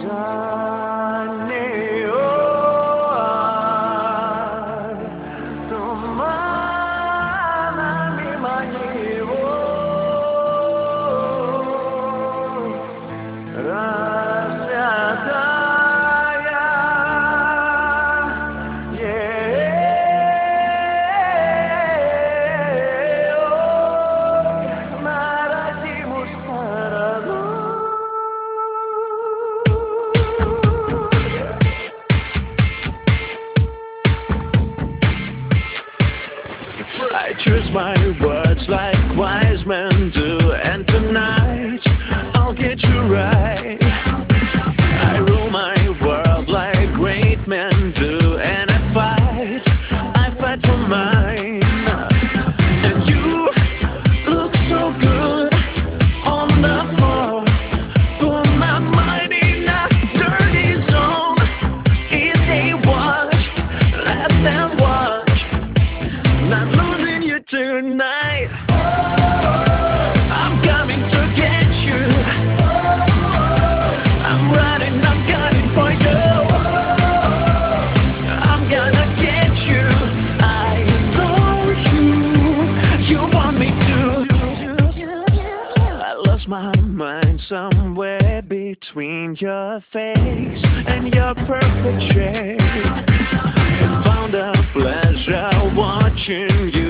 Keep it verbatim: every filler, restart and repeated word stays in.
I choose my words like wise men do, and tonight I'll get you right. I rule my world like great men do, and I fight, I fight for mine. And you look so good on the floor, put my mind in a dirty zone. If they watch, let them watch. Not losing you tonight. I'm coming to get you. I'm running, I'm gunning for you. I'm gonna get you. I know you. You want me to. I lost my mind somewhere between your face and your perfect shape. Found a pleasure watching you